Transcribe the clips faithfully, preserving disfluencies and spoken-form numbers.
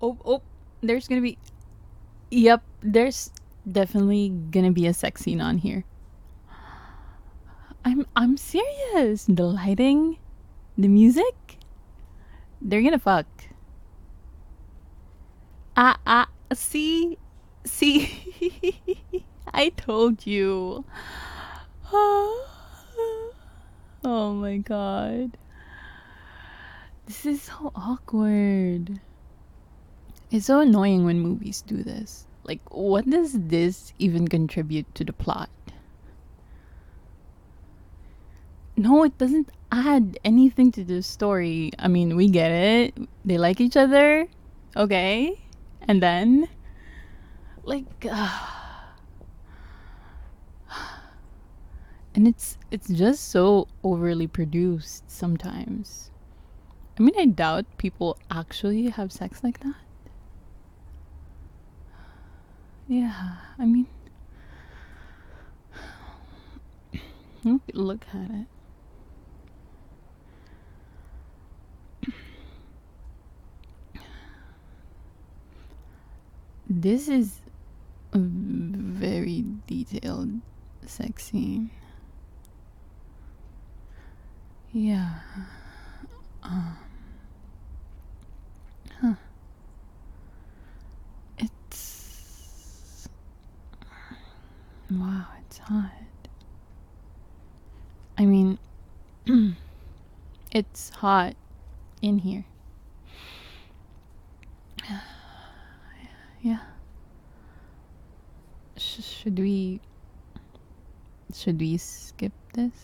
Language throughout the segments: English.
Oh, oh, there's gonna be. Yep, there's definitely gonna be a sex scene on here. I'm I'm serious. The lighting, the music, they're gonna fuck. Ah ah. See, see. I told you. Oh my god. This is so awkward. It's so annoying when movies do this. Like, what does this even contribute to the plot? No, it doesn't add anything to the story. I mean, we get it. They like each other. Okay. And then, like, uh, and it's it's just so overly produced sometimes. I mean, I doubt people actually have sex like that. Yeah, I mean, look, look at it. This is a very detailed sex scene. Yeah. Um, huh. It's. Wow, it's hot. I mean, it's hot in here. Yeah. Sh- should we. Should we skip this?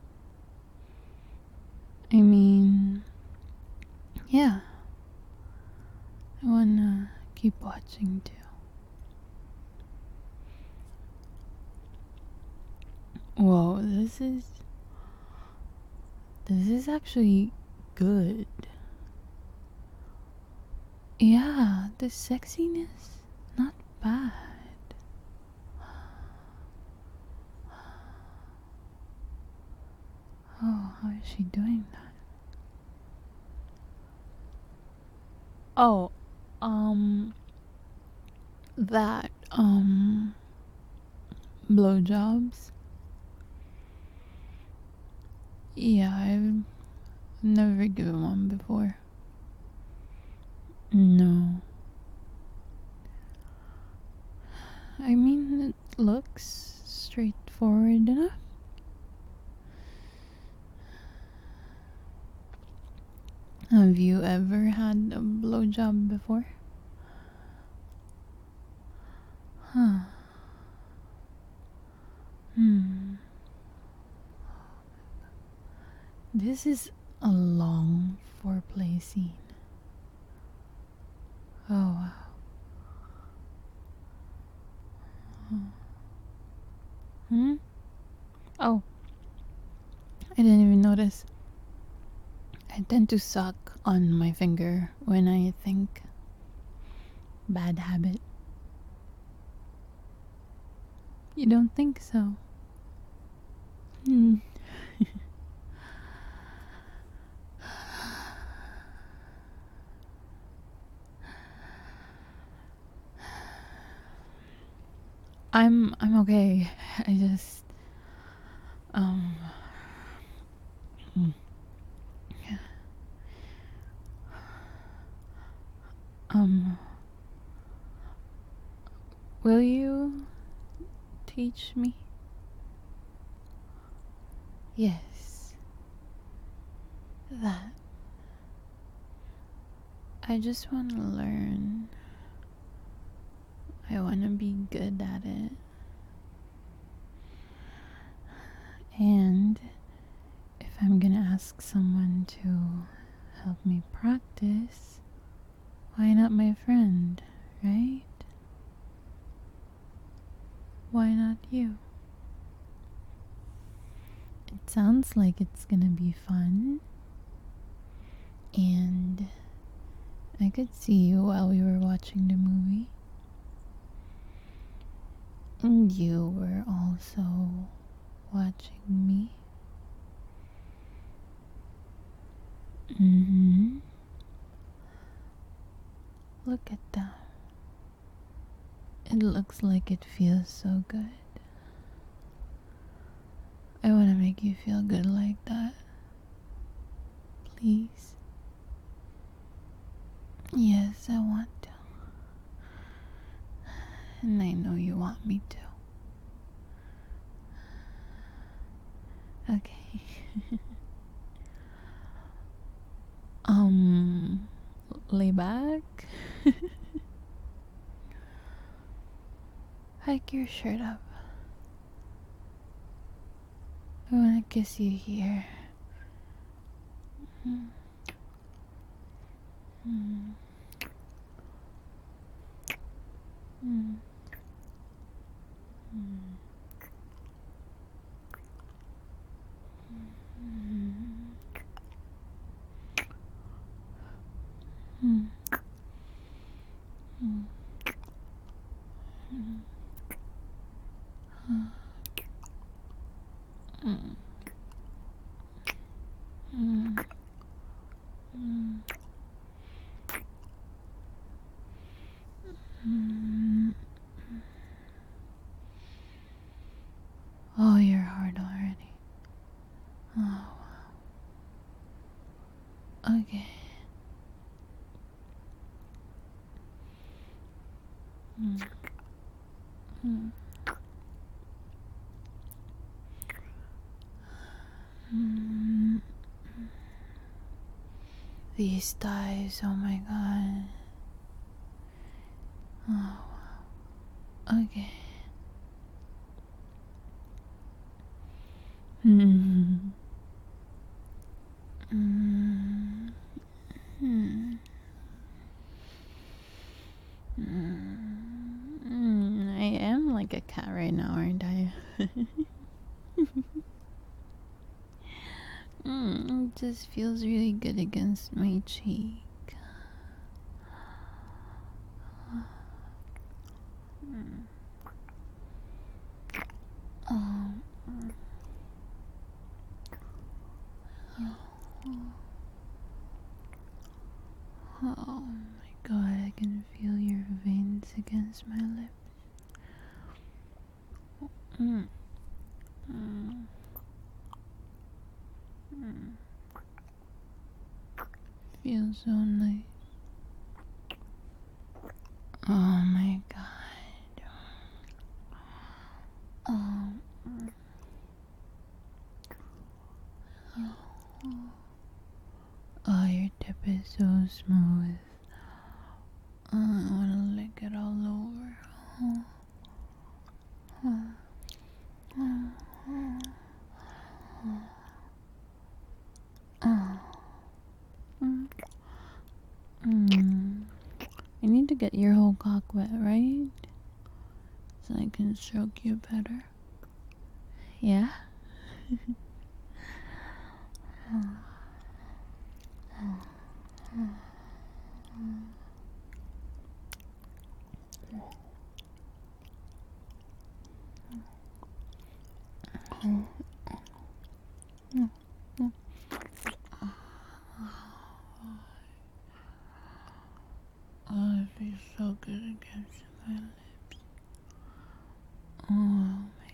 I mean, yeah. I wanna keep watching too. Whoa, this is. This is actually good. Yeah, the sexiness, not bad. Oh, how is she doing that? Oh, um, that, um, blowjobs. Yeah, I've never given one before. No. I mean, it looks straightforward enough. Have you ever had a blowjob before? Huh. Hmm. This is a long foreplay scene. Oh, wow. Hmm? Oh, I didn't even notice. I tend to suck on my finger when I think. Bad habit. You don't think so? Hmm. I'm I'm okay. I just um hmm. um will you teach me? Yes. That. I just want to learn. I want to be good at it. And if I'm gonna ask someone to help me practice, why not my friend, right? Why not you? It sounds like it's gonna be fun. And I could see you while we were watching the movie. And you were also watching me. Mm-hmm. Look at them. It looks like it feels so good. I want to make you feel good like that. Please. Yes, I want to. And I know you want me to. Okay. um, lay back. Hike your shirt up. I wanna kiss you here. Mm. Mm. Mm. Mm. Mm. Mm. Mm. Mm. Mm. Mm. Mm. Oh, you're hard already. Oh, wow. Okay. Mm. Mm. Mm. These thighs, oh my god. Oh, wow. Okay. Mm. Mm. Mm. Mm. I am like a cat right now, aren't I? mm, it just feels really good against my cheek. Mm. Oh. Oh my god, I can feel your veins against my lips. Mm. Mm. Mm. Feels so nice. Oh my god. Oh. Oh, your tip is so smooth. Oh, I want to lick it all over. Oh. Oh. Oh. Oh. Oh. Mm. Mm. I need to get your whole cock wet, right? So I can stroke you better. Yeah? Oh. Oh. Oh, it feels so good against my lips. Oh my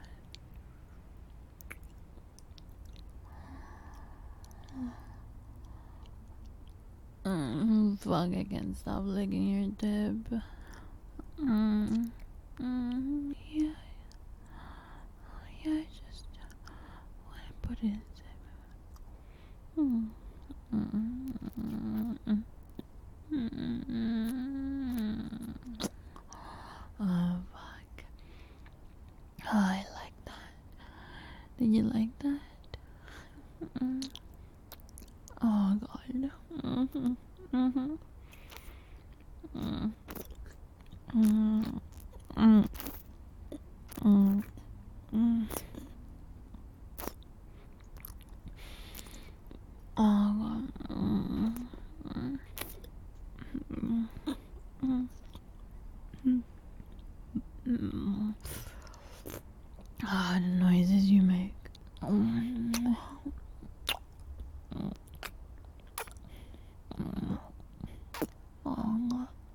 god. Mm, fuck, I can't stop licking your tip. Mm. Mm. Yeah. Yeah, I just want to put it inside. Mm. Mm. Mm. Mm. Oh, fuck. Oh, I like that. Did you like that? Mm. Oh, God. Mm-hmm. Mm-hmm. Mm. Mm. Mm. Mm. Mm. Oh, God. Mm. Mm. Mm. Mm. Mm. Ah, the noises you make. Mm. Mm. Oh, God.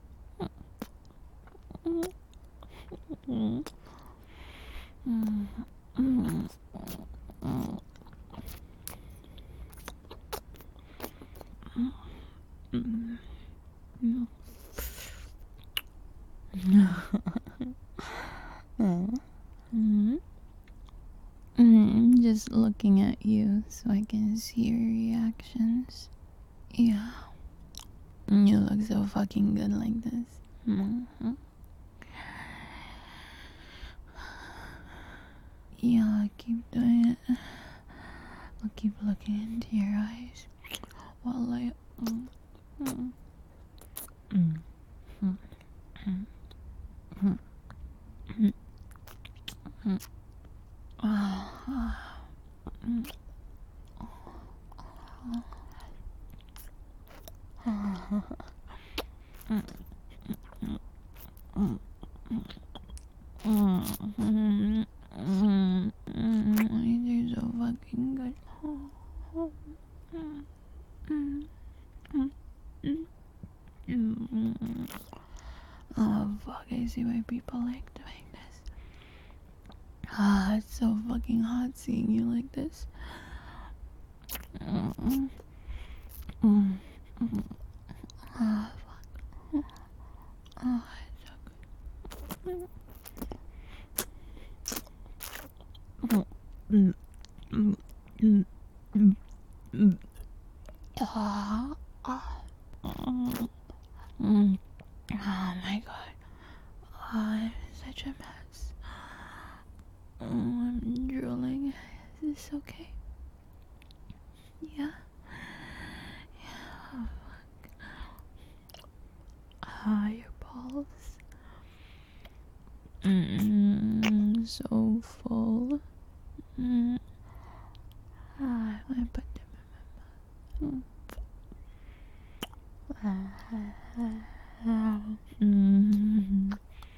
Mm. Mm. Mm, just looking at you so I can see your reactions. Yeah. You look so fucking good like this. Mm-hmm. Yeah, I'll keep doing it. I'll keep looking into your eyes while I. Mm, mm, mm, mm, mm, mm, mm, mm. Ah, mm, ah, mm, mm, mm, mm, mm, mm. You're so fucking good. Mm, mm, mm, mm, mm. Oh fuck, I see why people like doing this. Ah, it's so fucking hot seeing you like this. Mm, mm, mm. Ah, fuck. Oh, it's so good. Mm, mm, mm, mm, mm. Ah, ah, mm, mm. Oh my god. Oh, I'm such a mess. Oh, I'm drooling. Is this okay? Yeah? Yeah. Oh, fuck. Ah, your balls. Mm, so full. Mm. Ah, I want to put them in my mouth. Mm.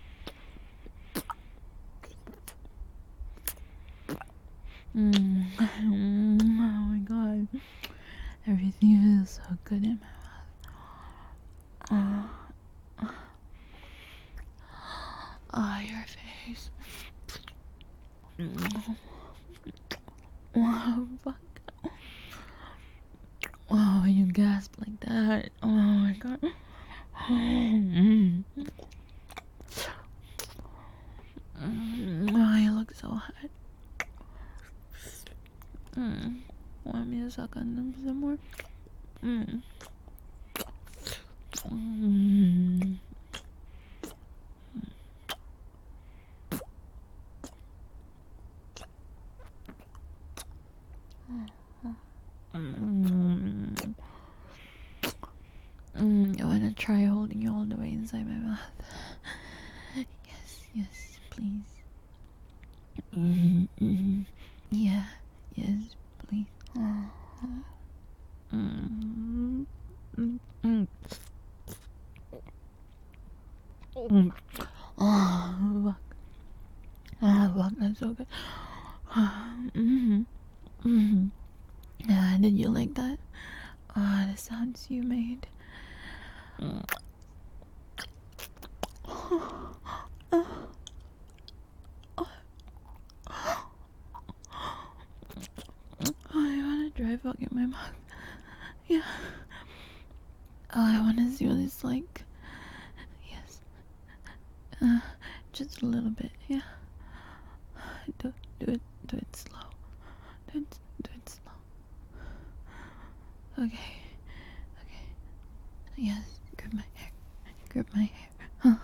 Mm. Mm. Oh my god. Everything feels so good in my mouth. Oh, oh your face. Mm. Oh, fuck. Oh, you gasp like that. Oh my god. Mm. Mm. Oh, you look so hot. Mm. Want me to suck on them some more? Mm. Mm. Mm. Mm. I want to try holding you all the way inside my mouth. Yes, yes, please. Mm. Mm. Yeah, yes, please. Oh. Mm. Mm. Mm. Mm. Oh, fuck. Oh, fuck, that's so good. Mm-hmm. Mm-hmm. Yeah, did you like that? Ah, oh, the sounds you made. Mm. Oh, oh, I wanna dry fuck in my mouth. Yeah. Oh, I wanna see what it's like. Yes. Uh, just a little bit, yeah. Do, do it, do it slow. Do it, do it slow. Okay. Okay. Yes, grab my hair. Grab my hair. Huh.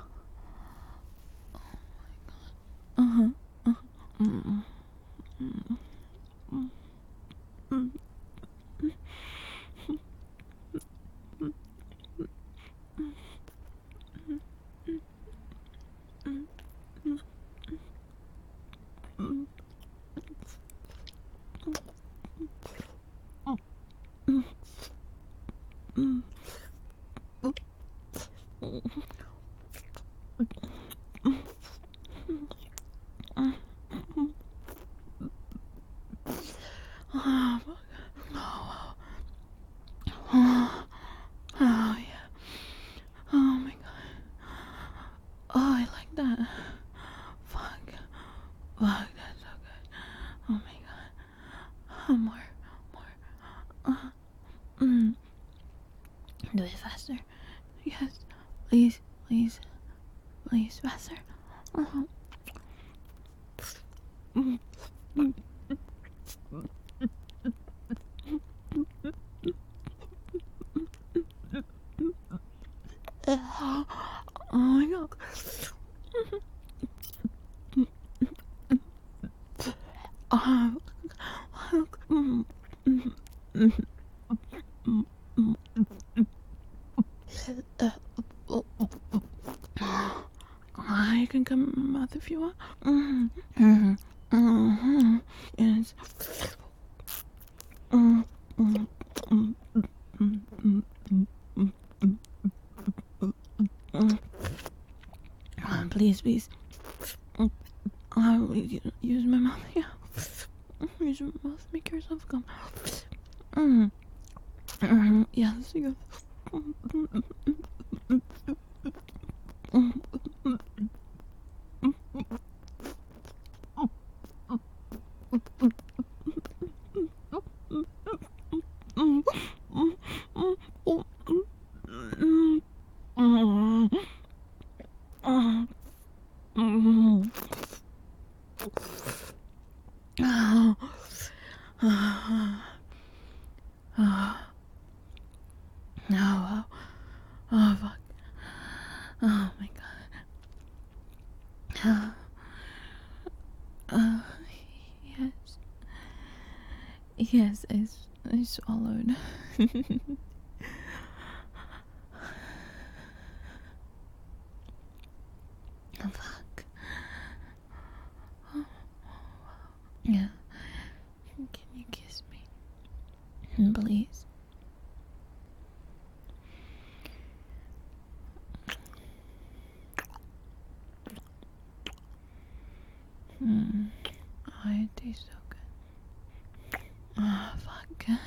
Uh-huh. Uh-huh. Mm-mm. Mm-mm. Mm-mm. Oh, oh, oh, oh, yeah. Oh my god. Oh, I like that. Fuck. Fuck, that's so good. Oh my god. Oh, more, more. Uh, mm. Do it faster. Yes. Please, please, please, faster. Uh-huh. Oh my god. Oh, I can come in my mouth if you want. Mm-hmm. Mm-hmm. Yes. Mm-hmm. Please, please. I will use my mouth. Yeah. Use your mouth. Make yourself come. Mm. Mm. Yes. Yes. Oh, oh, fuck. Oh my god. Uh, yes. Yes, I, I swallowed. Oh, fuck. Yeah. Can you kiss me? Please. Hmm. Oh, it tastes so good. Oh, fuck.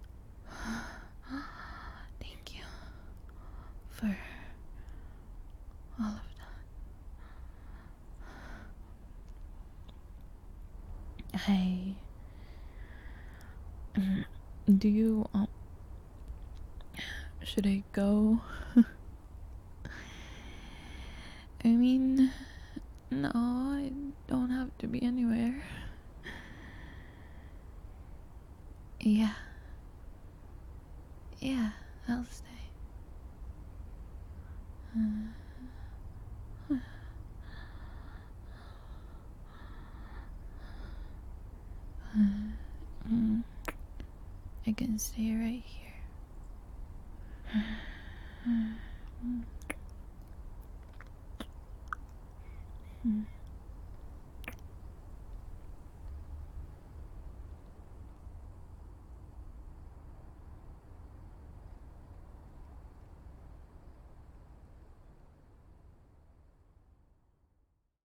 Thank you for all of that. I. Do you. Um, should I go? I mean, no, I don't have to be anywhere. Yeah. Yeah, I'll stay. Uh, mm, I can stay right here. Mm.